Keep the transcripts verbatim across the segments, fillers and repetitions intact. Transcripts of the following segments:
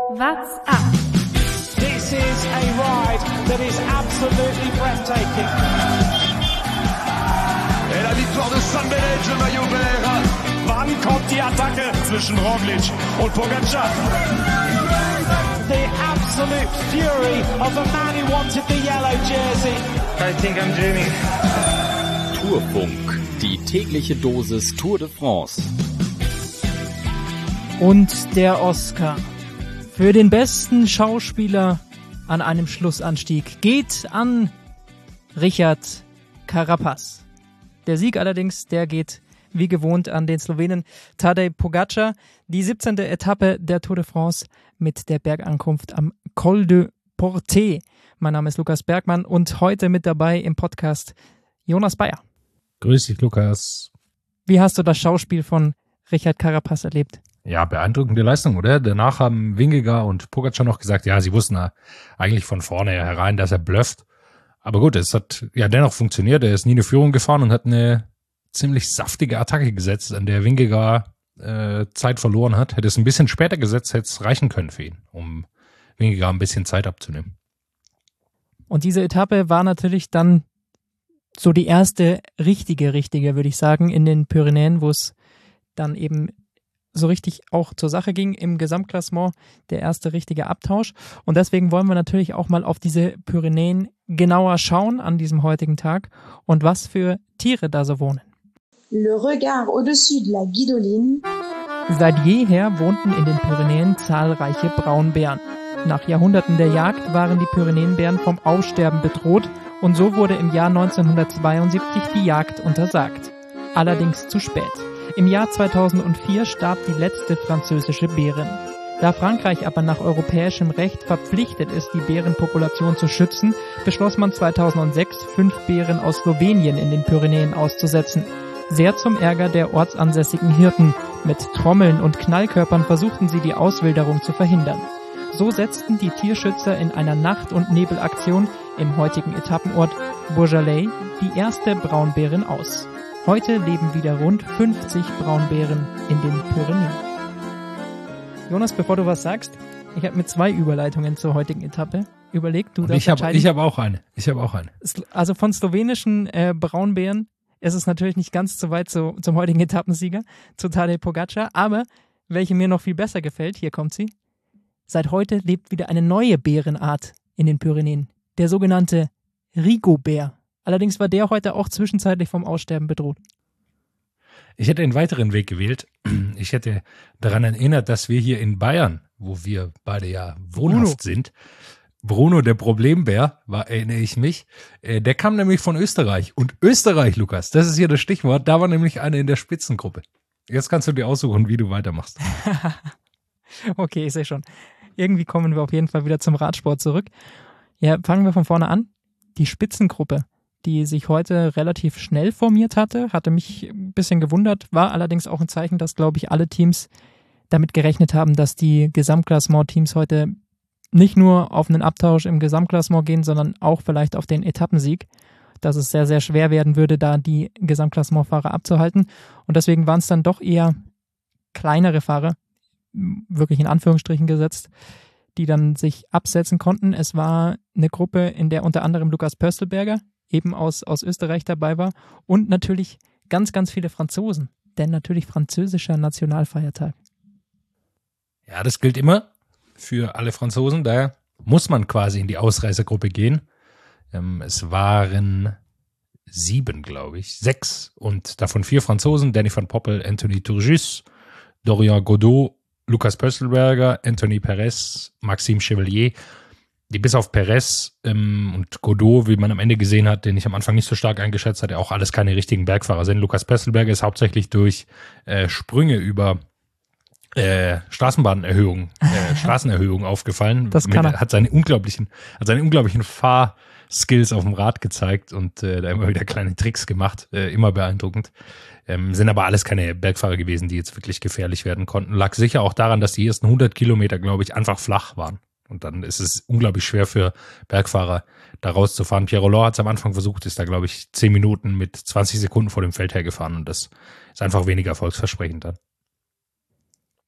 What's up? This is a ride that is absolutely breathtaking. Et la victoire de San Benedetto, le maillot vert. Wann kommt die Attacke zwischen Roglic und Pogačar? The absolute fury of the man who wanted the yellow jersey. I think I'm dreaming. Tourfunk, die tägliche Dosis Tour de France. Und der Oscar für den besten Schauspieler an einem Schlussanstieg geht an Richard Carapaz. Der Sieg allerdings, der geht wie gewohnt an den Slowenen Tadej Pogačar. Die siebzehnte Etappe der Tour de France mit der Bergankunft am Col de Portet. Mein Name ist Lukas Bergmann und heute mit dabei im Podcast Jonas Bayer. Grüß dich, Lukas. Wie hast du das Schauspiel von Richard Carapaz erlebt? Ja, beeindruckende Leistung, oder? Danach haben Vingegaard und Pogačar noch gesagt, ja, sie wussten ja eigentlich von vorne herein, dass er blufft. Aber gut, es hat ja dennoch funktioniert. Er ist nie eine Führung gefahren und hat eine ziemlich saftige Attacke gesetzt, an der Vingegaard äh, Zeit verloren hat. Hätte es ein bisschen später gesetzt, hätte es reichen können für ihn, um Vingegaard ein bisschen Zeit abzunehmen. Und diese Etappe war natürlich dann so die erste richtige, richtige, würde ich sagen, in den Pyrenäen, wo es dann eben so richtig auch zur Sache ging im Gesamtklassement, der erste richtige Abtausch. Und deswegen wollen wir natürlich auch mal auf diese Pyrenäen genauer schauen an diesem heutigen Tag und was für Tiere da so wohnen. Le regard au-dessus de la Guidoline. Seit jeher wohnten in den Pyrenäen zahlreiche Braunbären. Nach Jahrhunderten der Jagd waren die Pyrenäenbären vom Aussterben bedroht und so wurde im Jahr neunzehnhundertzweiundsiebzig die Jagd untersagt. Allerdings zu spät. Im Jahr zweitausendvier starb die letzte französische Bärin. Da Frankreich aber nach europäischem Recht verpflichtet ist, die Bärenpopulation zu schützen, beschloss man zweitausendsechs, fünf Bären aus Slowenien in den Pyrenäen auszusetzen. Sehr zum Ärger der ortsansässigen Hirten. Mit Trommeln und Knallkörpern versuchten sie die Auswilderung zu verhindern. So setzten die Tierschützer in einer Nacht- und Nebelaktion im heutigen Etappenort Bourjalais die erste Braunbärin aus. Heute leben wieder rund fünfzig Braunbären in den Pyrenäen. Jonas, bevor du was sagst, ich habe mit zwei Überleitungen zur heutigen Etappe überlegt. Du darfst ich habe entscheiden. ich hab auch eine. Ich habe auch eine. Also von slowenischen äh, Braunbären ist es natürlich nicht ganz so weit zu, zum heutigen Etappensieger, zu Tadej Pogačar, aber welche mir noch viel besser gefällt, hier kommt sie. Seit heute lebt wieder eine neue Bärenart in den Pyrenäen, der sogenannte Rigobär. Allerdings war der heute auch zwischenzeitlich vom Aussterben bedroht. Ich hätte einen weiteren Weg gewählt. Ich hätte daran erinnert, dass wir hier in Bayern, wo wir beide ja wohnhaft Bruno. sind, Bruno, der Problembär, war, erinnere ich mich, äh, der kam nämlich von Österreich. Und Österreich, Lukas, das ist hier das Stichwort, da war nämlich einer in der Spitzengruppe. Jetzt kannst du dir aussuchen, wie du weitermachst. Okay, ich sehe schon. Irgendwie kommen wir auf jeden Fall wieder zum Radsport zurück. Ja, fangen wir von vorne an. Die Spitzengruppe, die sich heute relativ schnell formiert hatte, hatte mich ein bisschen gewundert, war allerdings auch ein Zeichen, dass, glaube ich, alle Teams damit gerechnet haben, dass die Gesamtklassement-Teams heute nicht nur auf einen Abtausch im Gesamtklassement gehen, sondern auch vielleicht auf den Etappensieg, dass es sehr, sehr schwer werden würde, da die Gesamtklassementfahrer abzuhalten. Und deswegen waren es dann doch eher kleinere Fahrer, wirklich in Anführungsstrichen gesetzt, die dann sich absetzen konnten. Es war eine Gruppe, in der unter anderem Lukas Pöstlberger eben aus, aus Österreich dabei war und natürlich ganz, ganz viele Franzosen, denn natürlich französischer Nationalfeiertag. Ja, das gilt immer für alle Franzosen, daher muss man quasi in die Ausreißergruppe gehen. Ähm, es waren sieben, glaube ich, sechs und davon vier Franzosen, Danny van Poppel, Anthony Turgis, Dorian Godot, Lukas Pöstlberger, Anthony Perez, Maxime Chevalier, die bis auf Perez ähm, und Godot, wie man am Ende gesehen hat, den ich am Anfang nicht so stark eingeschätzt hatte, auch alles keine richtigen Bergfahrer sind. Lukas Pöstlberger ist hauptsächlich durch äh, Sprünge über äh, Straßenbahnerhöhungen, äh, Straßenerhöhungen aufgefallen. Das kann er. Mit, hat seine unglaublichen, hat seine unglaublichen Fahrskills auf dem Rad gezeigt und äh, da immer wieder kleine Tricks gemacht, äh, immer beeindruckend. Ähm, sind aber alles keine Bergfahrer gewesen, die jetzt wirklich gefährlich werden konnten. Lag sicher auch daran, dass die ersten hundert Kilometer, glaube ich, einfach flach waren. Und dann ist es unglaublich schwer für Bergfahrer, da rauszufahren. Pierre Rolland hat es am Anfang versucht, ist da, glaube ich, zehn Minuten mit zwanzig Sekunden vor dem Feld hergefahren. Und das ist einfach weniger erfolgsversprechend dann.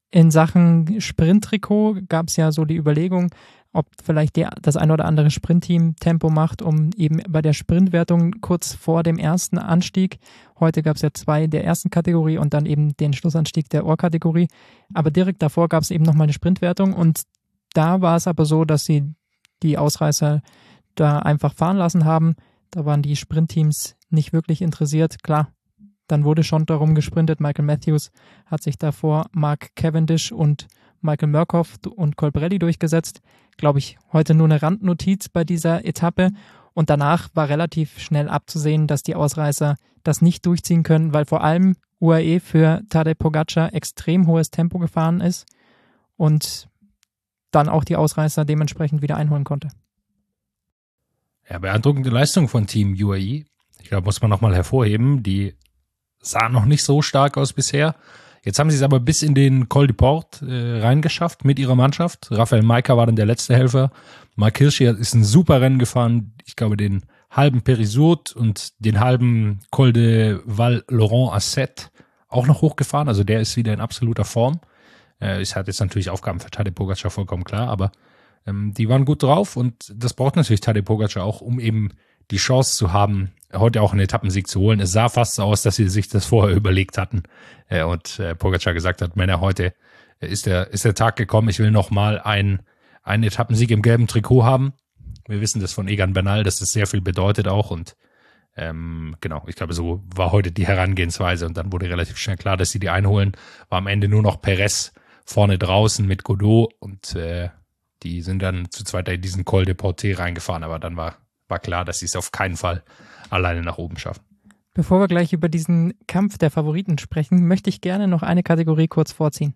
In Sachen Sprinttrikot gab es ja so die Überlegung, ob vielleicht die, das ein oder andere Sprintteam Tempo macht, um eben bei der Sprintwertung kurz vor dem ersten Anstieg, heute gab es ja zwei der ersten Kategorie und dann eben den Schlussanstieg der Ohr-Kategorie, aber direkt davor gab es eben nochmal eine Sprintwertung und da war es aber so, dass sie die Ausreißer da einfach fahren lassen haben. Da waren die Sprintteams nicht wirklich interessiert. Klar, dann wurde schon darum gesprintet. Michael Matthews hat sich davor Mark Cavendish und Michael Murkoff und Colbrelli durchgesetzt. Glaube ich, heute nur eine Randnotiz bei dieser Etappe. Und danach war relativ schnell abzusehen, dass die Ausreißer das nicht durchziehen können, weil vor allem U A E für Tadej Pogačar extrem hohes Tempo gefahren ist und dann auch die Ausreißer dementsprechend wieder einholen konnte. Ja, beeindruckende Leistung von Team U A E. Ich glaube, muss man nochmal hervorheben, die sah noch nicht so stark aus bisher. Jetzt haben sie es aber bis in den Col de Port äh, reingeschafft mit ihrer Mannschaft. Raphael Majka war dann der letzte Helfer. Mark Hirschi ist ein super Rennen gefahren. Ich glaube, den halben Périsurt und den halben Col de Val-Laurent-Asset auch noch hochgefahren. Also der ist wieder in absoluter Form. Äh, es hat jetzt natürlich Aufgaben für Tadej Pogačar, vollkommen klar, aber ähm, die waren gut drauf und das braucht natürlich Tadej Pogačar auch, um eben die Chance zu haben, heute auch einen Etappensieg zu holen. Es sah fast so aus, dass sie sich das vorher überlegt hatten äh, und äh, Pogačar gesagt hat, Männer, heute ist der, ist der Tag gekommen, ich will nochmal einen, einen Etappensieg im gelben Trikot haben. Wir wissen das von Egan Bernal, dass das sehr viel bedeutet auch und ähm, genau, ich glaube, so war heute die Herangehensweise und dann wurde relativ schnell klar, dass sie die einholen. War am Ende nur noch Perez vorne draußen mit Godot und äh, die sind dann zu zweit in diesen Col de Portet reingefahren, aber dann war war klar, dass sie es auf keinen Fall alleine nach oben schaffen. Bevor wir gleich über diesen Kampf der Favoriten sprechen, möchte ich gerne noch eine Kategorie kurz vorziehen.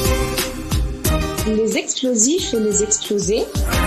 Les explosifs et les explosés.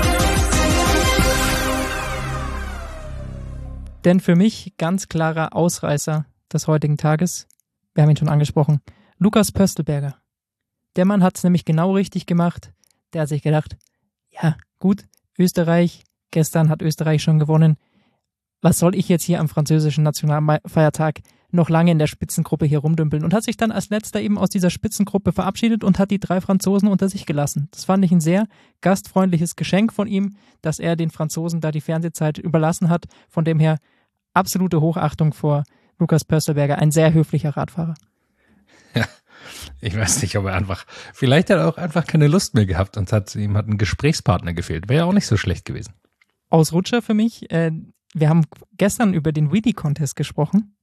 Denn für mich ganz klarer Ausreißer des heutigen Tages, wir haben ihn schon angesprochen, Lukas Pöstlberger. Der Mann hat es nämlich genau richtig gemacht. Der hat sich gedacht, ja gut, Österreich, gestern hat Österreich schon gewonnen. Was soll ich jetzt hier am französischen Nationalfeiertag noch lange in der Spitzengruppe hier rumdümpeln? Und hat sich dann als letzter eben aus dieser Spitzengruppe verabschiedet und hat die drei Franzosen unter sich gelassen. Das fand ich ein sehr gastfreundliches Geschenk von ihm, dass er den Franzosen da die Fernsehzeit überlassen hat. Von dem her absolute Hochachtung vor Lukas Pöstlberger, ein sehr höflicher Radfahrer. Ja, ich weiß nicht, ob er einfach, vielleicht hat er auch einfach keine Lust mehr gehabt und hat ihm hat ein Gesprächspartner gefehlt. Wäre ja auch nicht so schlecht gewesen. Ausrutscher für mich, äh, wir haben gestern über den Wheelie-Contest gesprochen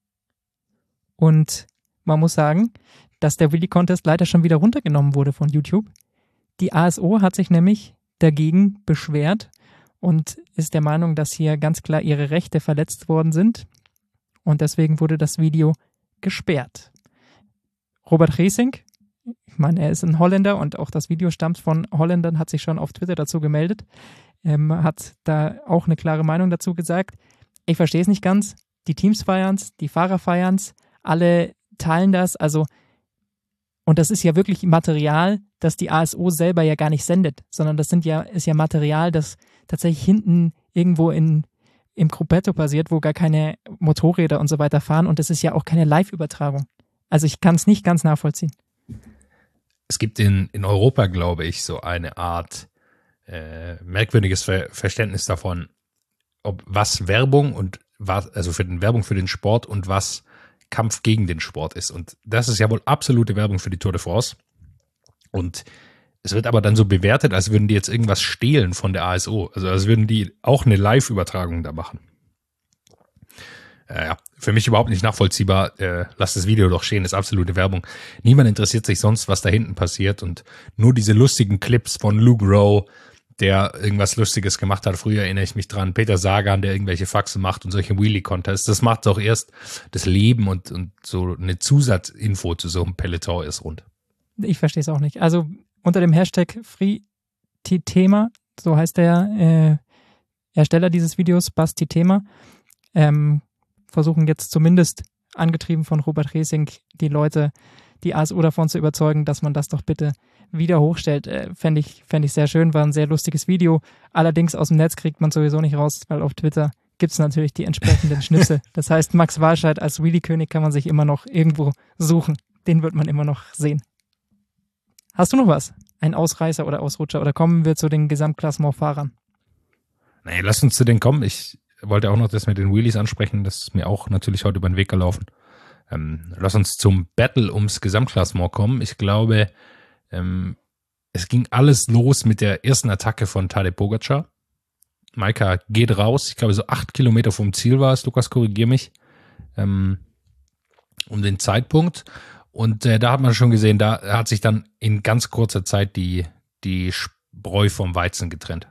und man muss sagen, dass der Wheelie-Contest leider schon wieder runtergenommen wurde von YouTube. Die A S O hat sich nämlich dagegen beschwert und ist der Meinung, dass hier ganz klar ihre Rechte verletzt worden sind und deswegen wurde das Video gesperrt. Robert Geesink, ich meine, er ist ein Holländer und auch das Video stammt von Holländern, hat sich schon auf Twitter dazu gemeldet. Ähm, hat da auch eine klare Meinung dazu gesagt. Ich verstehe es nicht ganz. Die Teams feiern's, die Fahrer feiern's, alle teilen das. Also, und das ist ja wirklich Material, das die A S O selber ja gar nicht sendet, sondern das sind ja, ist ja Material, das tatsächlich hinten irgendwo in, im Gruppetto passiert, wo gar keine Motorräder und so weiter fahren und das ist ja auch keine Live-Übertragung. Also ich kann es nicht ganz nachvollziehen. Es gibt in, in Europa, glaube ich, so eine Art Äh, merkwürdiges Ver- Verständnis davon, ob was Werbung und was, also für den Werbung für den Sport und was Kampf gegen den Sport ist. Und das ist ja wohl absolute Werbung für die Tour de France. Und es wird aber dann so bewertet, als würden die jetzt irgendwas stehlen von der A S O. Also als würden die auch eine Live-Übertragung da machen. Äh, ja, für mich überhaupt nicht nachvollziehbar. Äh, lass das Video doch stehen, ist absolute Werbung. Niemand interessiert sich sonst, was da hinten passiert. Und nur diese lustigen Clips von Luke Rowe, der irgendwas Lustiges gemacht hat. Früher erinnere ich mich dran. Peter Sagan, der irgendwelche Faxen macht und solche Wheelie-Contests. Das macht doch erst das Leben und, und so eine Zusatzinfo zu so einem Peloton ist rund. Ich verstehe es auch nicht. Also unter dem Hashtag FreeTitema, so heißt der äh, Ersteller dieses Videos, Bastitema, ähm, versuchen jetzt zumindest, angetrieben von Robert Geesink, die Leute, die A S O davon zu überzeugen, dass man das doch bitte wieder hochstellt. Äh, fände ich, fänd ich sehr schön, war ein sehr lustiges Video. Allerdings aus dem Netz kriegt man sowieso nicht raus, weil auf Twitter gibt es natürlich die entsprechenden Schnipsel. Das heißt, Max Walscheid als Wheelie-König kann man sich immer noch irgendwo suchen. Den wird man immer noch sehen. Hast du noch was? Ein Ausreißer oder Ausrutscher? Oder kommen wir zu den Gesamtklassementfahrern? Nee, lass uns zu denen kommen. Ich wollte auch noch das mit den Wheelies ansprechen. Das ist mir auch natürlich heute über den Weg gelaufen. Ähm, lass uns zum Battle ums Gesamtklassement kommen. Ich glaube, ähm, es ging alles los mit der ersten Attacke von Tadej Pogačar. Majka geht raus. Ich glaube, so acht Kilometer vom Ziel war es. Lukas, korrigier mich. Ähm, um den Zeitpunkt. Und äh, da hat man schon gesehen, da hat sich dann in ganz kurzer Zeit die, die Spreu vom Weizen getrennt.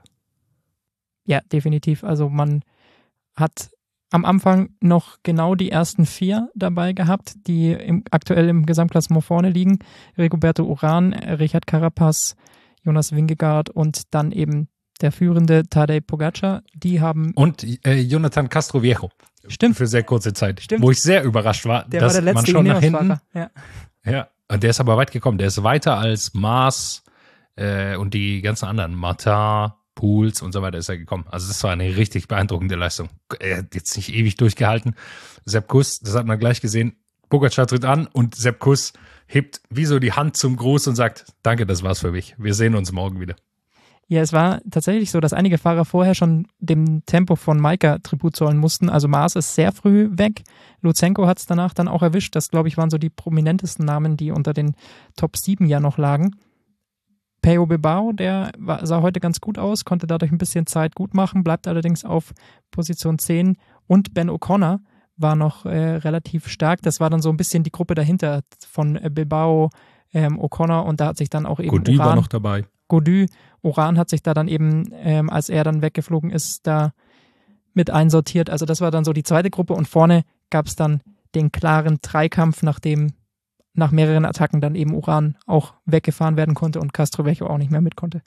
Ja, definitiv. Also man hat am Anfang noch genau die ersten vier dabei gehabt, die im, aktuell im Gesamtklassement vorne liegen. Rigoberto Urán, Richard Carapaz, Jonas Vingegaard und dann eben der führende Tadej Pogačar. Die haben... Und äh, Jonathan Castroviejo. Stimmt. Für sehr kurze Zeit. Stimmt. Wo ich sehr überrascht war, der dass war der man letzte schon nach hinten... Ja. Ja, und der ist aber weit gekommen. Der ist weiter als Maas äh, und die ganzen anderen. Martin, Pools und so weiter ist er gekommen. Also das war eine richtig beeindruckende Leistung. Er hat jetzt nicht ewig durchgehalten. Sepp Kuss, das hat man gleich gesehen. Pogačar tritt an und Sepp Kuss hebt wie so die Hand zum Gruß und sagt, danke, das war's für mich. Wir sehen uns morgen wieder. Ja, es war tatsächlich so, dass einige Fahrer vorher schon dem Tempo von Majka Tribut zollen mussten. Also Maas ist sehr früh weg. Lutsenko hat es danach dann auch erwischt. Das, glaube ich, waren so die prominentesten Namen, die unter den Top sieben ja noch lagen. Pello Bilbao, der war, sah heute ganz gut aus, konnte dadurch ein bisschen Zeit gut machen, bleibt allerdings auf Position zehn. Und Ben O'Connor war noch äh, relativ stark. Das war dann so ein bisschen die Gruppe dahinter von äh, Bilbao, ähm, O'Connor und da hat sich dann auch eben Gody war noch dabei. Gody, Urán hat sich da dann eben, ähm, als er dann weggeflogen ist, da mit einsortiert. Also das war dann so die zweite Gruppe und vorne gab es dann den klaren Dreikampf, nachdem nach mehreren Attacken dann eben Urán auch weggefahren werden konnte und Castroviejo auch nicht mehr mit konnte.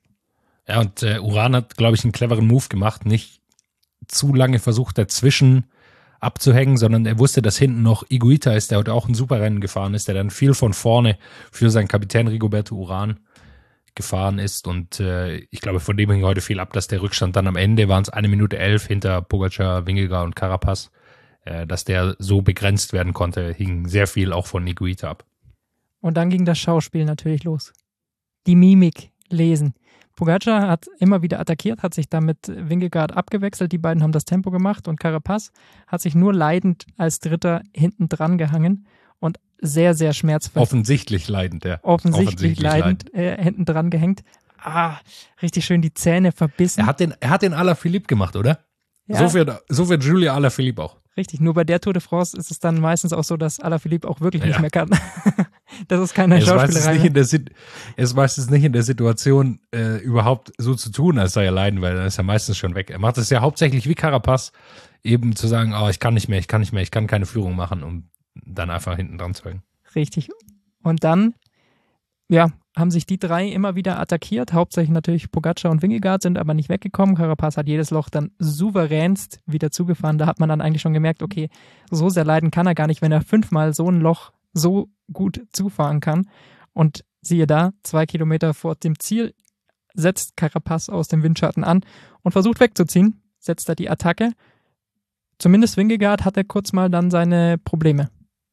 Ja, und äh, Urán hat, glaube ich, einen cleveren Move gemacht, nicht zu lange versucht, dazwischen abzuhängen, sondern er wusste, dass hinten noch Higuita ist, der heute auch ein super Rennen gefahren ist, der dann viel von vorne für seinen Kapitän Rigoberto Urán gefahren ist und äh, ich glaube, von dem hing heute viel ab, dass der Rückstand dann am Ende, waren es eine Minute elf hinter Pogačar, Vingegaard und Carapaz, äh, dass der so begrenzt werden konnte, hing sehr viel auch von Higuita ab. Und dann ging das Schauspiel natürlich los. Die Mimik lesen. Pogačar hat immer wieder attackiert, hat sich damit Vingegaard abgewechselt, die beiden haben das Tempo gemacht und Carapaz hat sich nur leidend als Dritter hinten dran gehangen und sehr, sehr schmerzvoll. Offensichtlich leidend, ja. Offensichtlich, Offensichtlich leidend, äh, hinten dran gehängt. Ah, richtig schön die Zähne verbissen. Er hat den, er hat den Alaphilippe gemacht, oder? Ja. So wird, so wird Julia Alaphilippe auch. Richtig, nur bei der Tour de France ist es dann meistens auch so, dass Alaphilippe auch wirklich nicht Ja. mehr kann. Das ist keine Er ist meistens Schauspielerei. nicht in der, Sit- er ist meistens nicht in der Situation, äh, überhaupt so zu tun, als sei er leiden, weil dann ist er meistens schon weg. Er macht es ja hauptsächlich wie Carapaz, eben zu sagen, oh, ich kann nicht mehr, ich kann nicht mehr, ich kann keine Führung machen, um dann einfach hinten dran zu hängen. Richtig. Und dann, ja, haben sich die drei immer wieder attackiert. Hauptsächlich natürlich Pogačar und Vingegaard sind aber nicht weggekommen. Carapaz hat jedes Loch dann souveränst wieder zugefahren. Da hat man dann eigentlich schon gemerkt, okay, so sehr leiden kann er gar nicht, wenn er fünfmal so ein Loch so gut zufahren kann. Und siehe da, zwei Kilometer vor dem Ziel setzt Carapaz aus dem Windschatten an und versucht wegzuziehen. Setzt da die Attacke. Zumindest Vingegaard hatte kurz mal dann seine Probleme.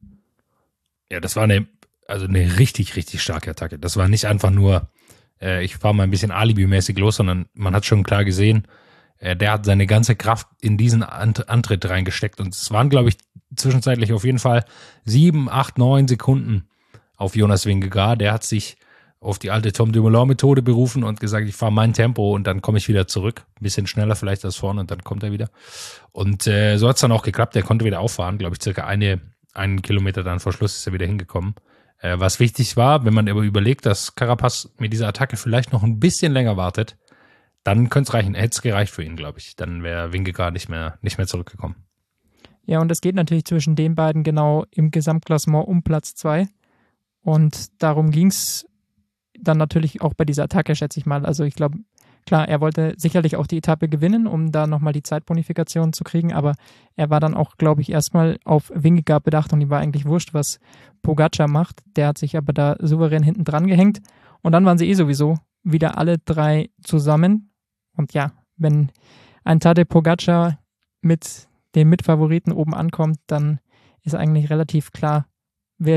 Ja, das war eine, also eine richtig, richtig starke Attacke. Das war nicht einfach nur, äh, ich fahre mal ein bisschen alibimäßig los, sondern man hat schon klar gesehen, äh, der hat seine ganze Kraft in diesen Ant- Antritt reingesteckt. Und es waren, glaube ich, zwischenzeitlich auf jeden Fall sieben, acht, neun Sekunden auf Jonas Vingegaard. Der hat sich auf die alte Tom Dumoulin-Methode berufen und gesagt, ich fahre mein Tempo und dann komme ich wieder zurück. Ein bisschen schneller vielleicht als vorne und dann kommt er wieder. Und äh, so hat es dann auch geklappt. Der konnte wieder auffahren, glaube ich, circa eine einen Kilometer dann vor Schluss ist er wieder hingekommen. Äh, was wichtig war, wenn man aber überlegt, dass Carapaz mit dieser Attacke vielleicht noch ein bisschen länger wartet, dann könnte es reichen. Hätte es gereicht für ihn, glaube ich. Dann wäre Vingegaard nicht mehr, nicht mehr zurückgekommen. Ja, und es geht natürlich zwischen den beiden genau im Gesamtklassement um Platz zwei. Und darum ging es dann natürlich auch bei dieser Attacke, schätze ich mal. Also ich glaube, klar, er wollte sicherlich auch die Etappe gewinnen, um da nochmal die Zeitbonifikation zu kriegen, aber er war dann auch, glaube ich, erstmal auf Vingegaard bedacht und ihm war eigentlich wurscht, was Pogačar macht. Der hat sich aber da souverän hinten dran gehängt und dann waren sie eh sowieso wieder alle drei zusammen. Und ja, wenn ein Tadej Pogačar mit den Mitfavoriten oben ankommt, dann ist eigentlich relativ klar, wer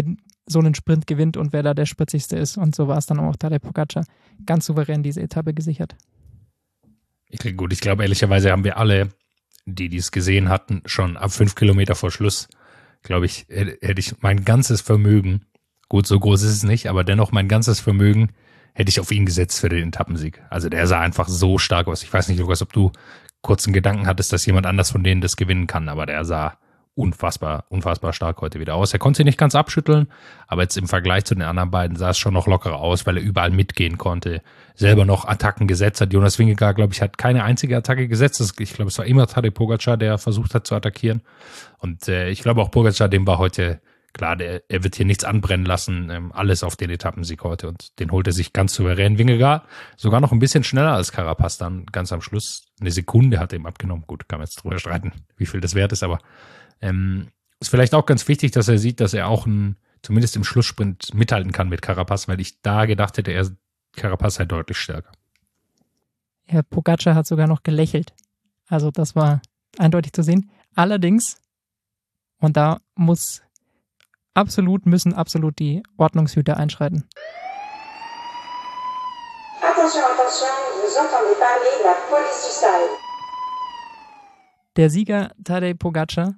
so einen Sprint gewinnt und wer da der spritzigste ist. Und so war es dann auch Tadej Pogačar ganz souverän diese Etappe gesichert. Ich, gut, ich glaube, ehrlicherweise haben wir alle, die dies gesehen hatten, schon ab fünf Kilometer vor Schluss, glaube ich, hätte ich mein ganzes Vermögen, gut, so groß ist es nicht, aber dennoch mein ganzes Vermögen hätte ich auf ihn gesetzt für den Etappensieg. Also der sah einfach so stark aus. Ich weiß nicht, Lukas, ob du kurzen Gedanken hattest, dass jemand anders von denen das gewinnen kann, aber der sah unfassbar, unfassbar stark heute wieder aus. Er konnte sich nicht ganz abschütteln, aber jetzt im Vergleich zu den anderen beiden sah es schon noch lockerer aus, weil er überall mitgehen konnte, selber noch Attacken gesetzt hat. Jonas Vingegaard, glaube ich, hat keine einzige Attacke gesetzt. Ich glaube, es war immer Tadej Pogačar, der versucht hat zu attackieren. Und äh, ich glaube auch Pogačar, dem war heute klar, der, er wird hier nichts anbrennen lassen, ähm, alles auf den Etappensieg heute, und den holt er sich ganz souverän. Vingegaard sogar noch ein bisschen schneller als Carapaz dann ganz am Schluss. Eine Sekunde hat er ihm abgenommen. Gut, kann man jetzt drüber streiten, wie viel das wert ist, aber ähm, ist vielleicht auch ganz wichtig, dass er sieht, dass er auch ein, zumindest im Schlusssprint mithalten kann mit Carapaz, weil ich da gedacht hätte, er Carapaz sei deutlich stärker. Herr Pogačar hat sogar noch gelächelt. Also das war eindeutig zu sehen. Allerdings, und da muss absolut, müssen absolut die Ordnungshüter einschreiten. Attention, attention, vous entendez parler la police du style. Der Sieger Tadej Pogačar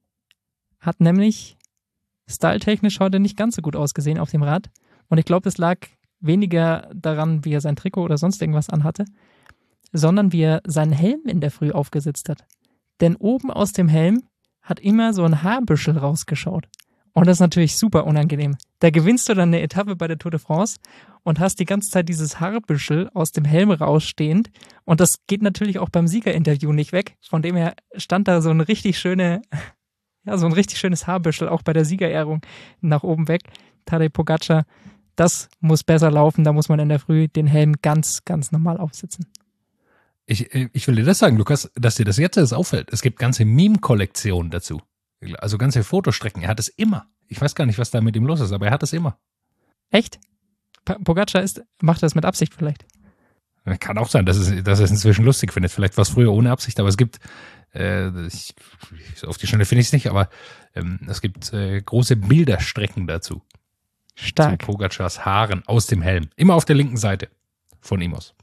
hat nämlich styletechnisch heute nicht ganz so gut ausgesehen auf dem Rad. Und ich glaube, es lag weniger daran, wie er sein Trikot oder sonst irgendwas anhatte, sondern wie er seinen Helm in der Früh aufgesetzt hat. Denn oben aus dem Helm hat immer so ein Haarbüschel rausgeschaut. Und das ist natürlich super unangenehm. Da gewinnst du dann eine Etappe bei der Tour de France und hast die ganze Zeit dieses Haarbüschel aus dem Helm rausstehend. Und das geht natürlich auch beim Siegerinterview nicht weg. Von dem her stand da so ein richtig schöne, ja, so ein richtig schönes Haarbüschel auch bei der Siegerehrung nach oben weg. Tadej Pogačar, das muss besser laufen. Da muss man in der Früh den Helm ganz, ganz normal aufsetzen. Ich, ich will dir das sagen, Lukas, dass dir das jetzt erst auffällt. Es gibt ganze Meme-Kollektionen dazu. Also ganze Fotostrecken. Er hat es immer. Ich weiß gar nicht, was da mit ihm los ist, aber er hat es immer. Echt? Pogačar ist, macht das mit Absicht vielleicht? Kann auch sein, dass es, dass er es inzwischen lustig findet. Vielleicht war es früher ohne Absicht, aber es gibt, äh, ich, auf die Schnelle finde ich es nicht, aber ähm, es gibt äh, große Bilderstrecken dazu. Stark. Zu Pogačars Haaren aus dem Helm. Immer auf der linken Seite von ihm aus.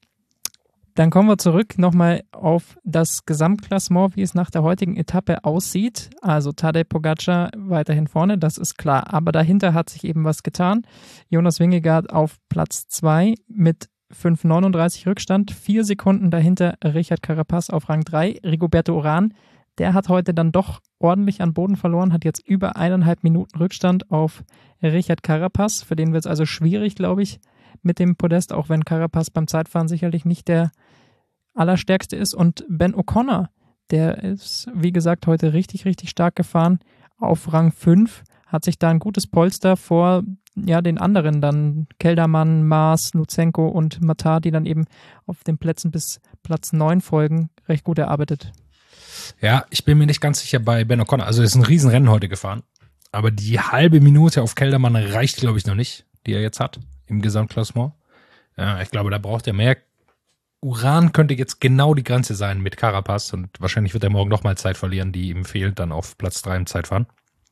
Dann kommen wir zurück nochmal auf das Gesamtklassement, wie es nach der heutigen Etappe aussieht. Also Tadej Pogačar weiterhin vorne, das ist klar. Aber dahinter hat sich eben was getan. Jonas Vingegaard auf Platz zwei mit fünf neununddreißig Rückstand. Vier Sekunden dahinter Richard Carapaz auf Rang drei. Rigoberto Urán, der hat heute dann doch ordentlich an Boden verloren, hat jetzt über eineinhalb Minuten Rückstand auf Richard Carapaz. Für den wird es also schwierig, glaube ich, mit dem Podest, auch wenn Carapaz beim Zeitfahren sicherlich nicht der allerstärkste ist. Und Ben O'Connor, der ist, wie gesagt, heute richtig, richtig stark gefahren auf Rang fünf, hat sich da ein gutes Polster vor ja, den anderen dann, Kelderman, Maas, Lutsenko und Matar, die dann eben auf den Plätzen bis Platz neun folgen, recht gut erarbeitet. Ja, ich bin mir nicht ganz sicher bei Ben O'Connor. Also er ist ein Riesenrennen heute gefahren, aber die halbe Minute auf Kelderman reicht, glaube ich, noch nicht, die er jetzt hat im Gesamtklassement. Ja, ich glaube, da braucht er mehr. Urán könnte jetzt genau die Grenze sein mit Carapaz und wahrscheinlich wird er morgen nochmal Zeit verlieren, die ihm fehlt, dann auf Platz drei im Zeitfahren.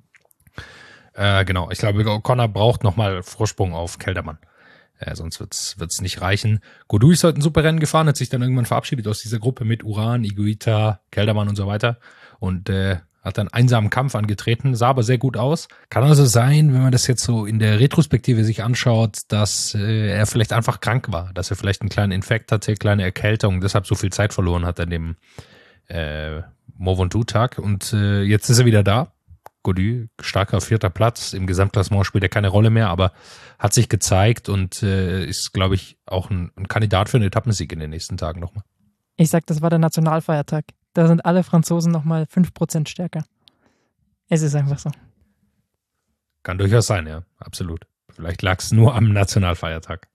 Äh, genau, ich glaube, O'Connor braucht nochmal Vorsprung auf Kelderman. Äh, sonst wird's wird's nicht reichen. Gaudu ist heute ein super Rennen gefahren, hat sich dann irgendwann verabschiedet aus dieser Gruppe mit Urán, Higuita, Kelderman und so weiter und äh, hat dann einsamen Kampf angetreten, sah aber sehr gut aus. Kann also sein, wenn man das jetzt so in der Retrospektive sich anschaut, dass äh, er vielleicht einfach krank war, dass er vielleicht einen kleinen Infekt hatte, kleine Erkältung, deshalb so viel Zeit verloren hat an dem äh, Mont Ventoux-Tag und äh, jetzt ist er wieder da. Gaudu, starker vierter Platz, im Gesamtklassement spielt er keine Rolle mehr, aber hat sich gezeigt und äh, ist, glaube ich, auch ein, ein Kandidat für einen Etappensieg in den nächsten Tagen nochmal. Ich sag, das war der Nationalfeiertag. Da sind alle Franzosen nochmal fünf Prozent stärker. Es ist einfach so. Kann durchaus sein, ja, absolut. Vielleicht lag es nur am Nationalfeiertag.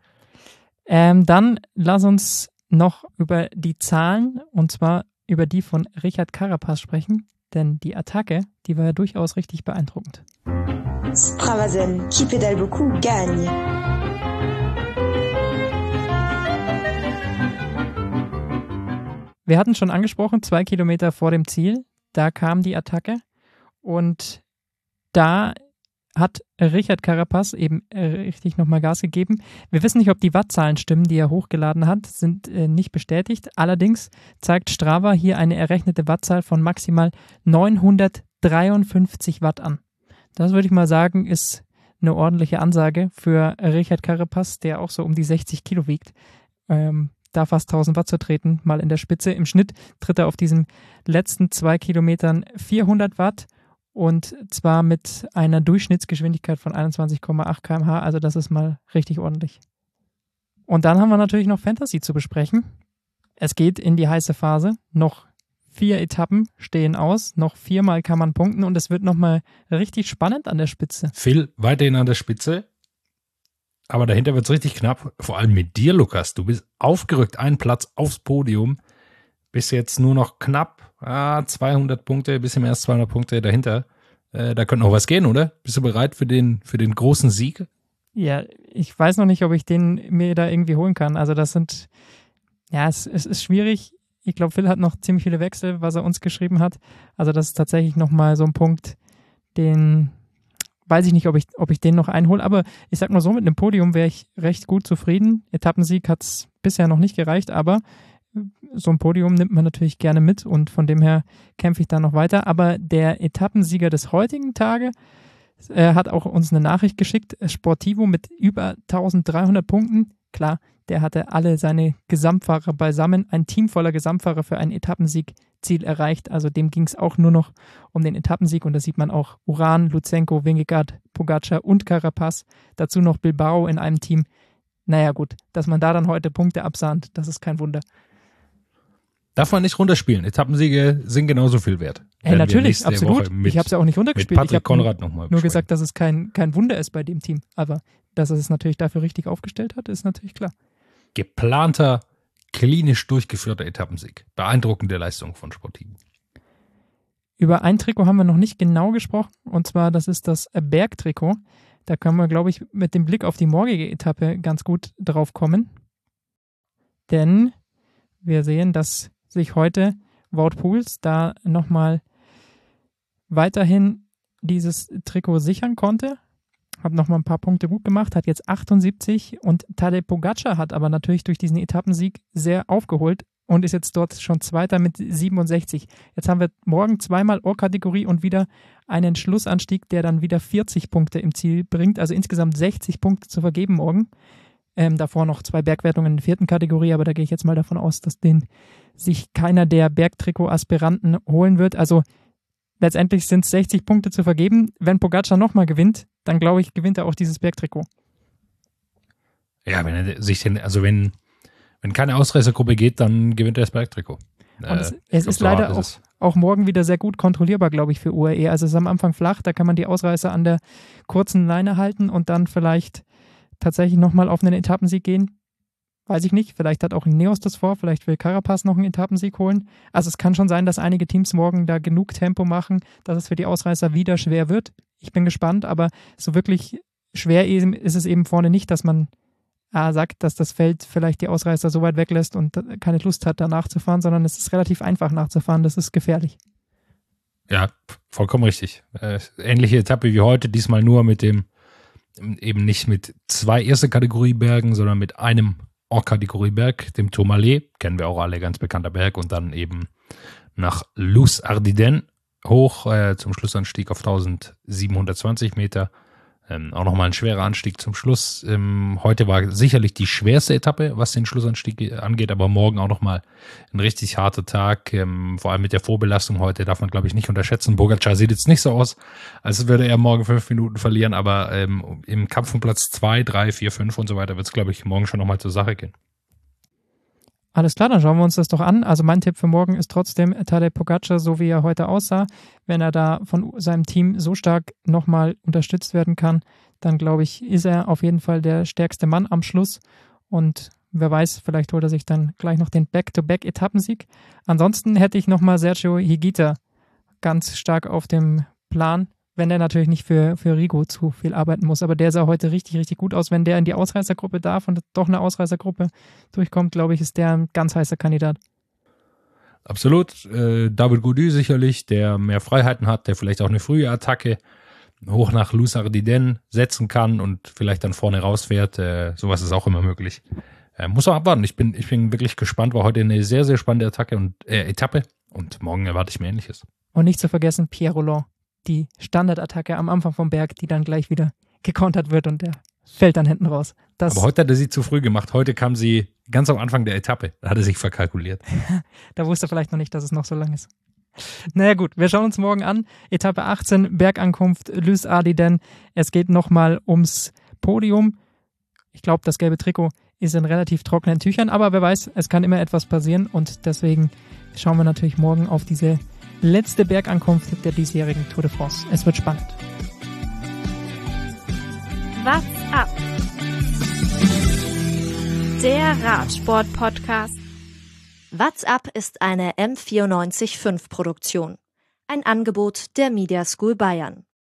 Ähm, dann lass uns noch über die Zahlen, und zwar über die von Richard Carapaz sprechen, denn die Attacke, die war ja durchaus richtig beeindruckend. Stravazen, qui pédale beaucoup, gagne. Wir hatten schon angesprochen, zwei Kilometer vor dem Ziel, da kam die Attacke und da hat Richard Carapaz eben äh, richtig nochmal Gas gegeben. Wir wissen nicht, ob die Wattzahlen stimmen, die er hochgeladen hat, sind äh, nicht bestätigt. Allerdings zeigt Strava hier eine errechnete Wattzahl von maximal neunhundertdreiundfünfzig Watt an. Das würde ich mal sagen, ist eine ordentliche Ansage für Richard Carapaz, der auch so um die sechzig Kilo wiegt. Ähm, da fast tausend Watt zu treten, mal in der Spitze. Im Schnitt tritt er auf diesen letzten zwei Kilometern vierhundert Watt. Und zwar mit einer Durchschnittsgeschwindigkeit von einundzwanzig Komma acht Kilometer pro Stunde. Also das ist mal richtig ordentlich. Und dann haben wir natürlich noch Fantasy zu besprechen. Es geht in die heiße Phase. Noch vier Etappen stehen aus. Noch viermal kann man punkten. Und es wird nochmal richtig spannend an der Spitze. Phil weiterhin an der Spitze. Aber dahinter wird es richtig knapp. Vor allem mit dir, Lukas. Du bist aufgerückt. Einen Platz aufs Podium. Bist jetzt nur noch knapp. Ah, zweihundert Punkte, ein bisschen mehr als zweihundert Punkte dahinter. Äh, da könnte noch was gehen, oder? Bist du bereit für den, für den großen Sieg? Ja, ich weiß noch nicht, ob ich den mir da irgendwie holen kann. Also das sind, ja, es, es ist schwierig. Ich glaube, Phil hat noch ziemlich viele Wechsel, was er uns geschrieben hat. Also das ist tatsächlich nochmal so ein Punkt, den weiß ich nicht, ob ich, ob ich den noch einhole. Aber ich sag mal so, mit einem Podium wäre ich recht gut zufrieden. Etappensieg hat es bisher noch nicht gereicht, aber so ein Podium nimmt man natürlich gerne mit und von dem her kämpfe ich da noch weiter. Aber der Etappensieger des heutigen Tages äh, hat auch uns eine Nachricht geschickt. Sportivo mit über eintausenddreihundert Punkten. Klar, der hatte alle seine Gesamtfahrer beisammen. Ein Team voller Gesamtfahrer für ein Etappensieg-Ziel erreicht. Also dem ging es auch nur noch um den Etappensieg. Und da sieht man auch Uran, Lutsenko, Vingegaard, Pogacar und Carapaz. Dazu noch Bilbao in einem Team. Naja gut, dass man da dann heute Punkte absahnt, das ist kein Wunder. Darf man nicht runterspielen. Etappensiege sind genauso viel wert. Hey, natürlich, absolut. Mit, ich habe es ja auch nicht runtergespielt. Mit Patrick Konrad nur, nochmal nur gesagt, dass es kein, kein Wunder ist bei dem Team. Aber dass er es natürlich dafür richtig aufgestellt hat, ist natürlich klar. Geplanter, klinisch durchgeführter Etappensieg. Beeindruckende Leistung von Sportivo. Über ein Trikot haben wir noch nicht genau gesprochen. Und zwar, das ist das Bergtrikot. Da können wir, glaube ich, mit dem Blick auf die morgige Etappe ganz gut drauf kommen. Denn wir sehen, dass sich heute Wout Poels da nochmal weiterhin dieses Trikot sichern konnte. Hat nochmal ein paar Punkte gut gemacht, hat jetzt achtundsiebzig und Tadej Pogacar hat aber natürlich durch diesen Etappensieg sehr aufgeholt und ist jetzt dort schon Zweiter mit siebenundsechzig. Jetzt haben wir morgen zweimal Or-Kategorie und wieder einen Schlussanstieg, der dann wieder vierzig Punkte im Ziel bringt, also insgesamt sechzig Punkte zu vergeben morgen. Ähm, davor noch zwei Bergwertungen in der vierten Kategorie, aber da gehe ich jetzt mal davon aus, dass den sich keiner der Bergtrikot-Aspiranten holen wird. Also letztendlich sind es sechzig Punkte zu vergeben. Wenn Pogacar nochmal gewinnt, dann glaube ich, gewinnt er auch dieses Bergtrikot. Ja, wenn er sich denn, also wenn, wenn keine Ausreißergruppe geht, dann gewinnt er das Bergtrikot. Und es, es ist leider auch, auch morgen wieder sehr gut kontrollierbar, glaube ich, für U A E. Also es ist am Anfang flach, da kann man die Ausreißer an der kurzen Leine halten und dann vielleicht tatsächlich nochmal auf einen Etappensieg gehen. Weiß ich nicht, vielleicht hat auch Ineos das vor, vielleicht will Carapaz noch einen Etappensieg holen. Also es kann schon sein, dass einige Teams morgen da genug Tempo machen, dass es für die Ausreißer wieder schwer wird. Ich bin gespannt, aber so wirklich schwer ist es eben vorne nicht, dass man äh, sagt, dass das Feld vielleicht die Ausreißer so weit weglässt und keine Lust hat, da nachzufahren, sondern es ist relativ einfach nachzufahren, das ist gefährlich. Ja, vollkommen richtig. Äh, ähnliche Etappe wie heute, diesmal nur mit dem, eben nicht mit zwei erste Kategorie Bergen, sondern mit einem Or-Kategorie-Berg, dem Tourmalet, kennen wir auch alle, ganz bekannter Berg, und dann eben nach Luz Ardiden hoch äh, zum Schlussanstieg auf eintausendsiebenhundertzwanzig Meter. Ähm, auch nochmal ein schwerer Anstieg zum Schluss. Ähm, heute war sicherlich die schwerste Etappe, was den Schlussanstieg angeht, aber morgen auch nochmal ein richtig harter Tag. Ähm, vor allem mit der Vorbelastung heute darf man, glaube ich, nicht unterschätzen. Pogacar sieht jetzt nicht so aus, als würde er morgen fünf Minuten verlieren, aber ähm, im Kampf um Platz zwei, drei, vier, fünf und so weiter wird es, glaube ich, morgen schon nochmal zur Sache gehen. Alles klar, dann schauen wir uns das doch an. Also mein Tipp für morgen ist trotzdem Tadej Pogacar, so wie er heute aussah. Wenn er da von seinem Team so stark nochmal unterstützt werden kann, dann glaube ich, ist er auf jeden Fall der stärkste Mann am Schluss. Und wer weiß, vielleicht holt er sich dann gleich noch den Back-to-Back-Etappensieg. Ansonsten hätte ich nochmal Sergio Higuita ganz stark auf dem Plan, wenn er natürlich nicht für, für Rigo zu viel arbeiten muss. Aber der sah heute richtig, richtig gut aus. Wenn der in die Ausreißergruppe darf und doch eine Ausreißergruppe durchkommt, glaube ich, ist der ein ganz heißer Kandidat. Absolut. Äh, David Gaudu sicherlich, der mehr Freiheiten hat, der vielleicht auch eine frühe Attacke hoch nach Luz Ardiden setzen kann und vielleicht dann vorne rausfährt. Äh, sowas ist auch immer möglich. Äh, muss man abwarten. Ich bin, ich bin wirklich gespannt. War heute eine sehr, sehr spannende Attacke und äh, Etappe. Und morgen erwarte ich mir Ähnliches. Und nicht zu vergessen, Pierre Rolland. Die Standardattacke am Anfang vom Berg, die dann gleich wieder gekontert wird und der fällt dann hinten raus. Das Aber heute hat er sie zu früh gemacht. Heute kam sie ganz am Anfang der Etappe. Da hat er sich verkalkuliert. Da wusste er vielleicht noch nicht, dass es noch so lang ist. Naja gut, wir schauen uns morgen an. Etappe achtzehn, Bergankunft Luz Ardiden. Es geht nochmal ums Podium. Ich glaube, das gelbe Trikot ist in relativ trockenen Tüchern, aber wer weiß, es kann immer etwas passieren und deswegen schauen wir natürlich morgen auf diese letzte Bergankunft der diesjährigen Tour de France. Es wird spannend. What's up? Der Radsport-Podcast. What's up ist eine M vierundneunzig Komma fünf Produktion. Ein Angebot der Media School Bayern.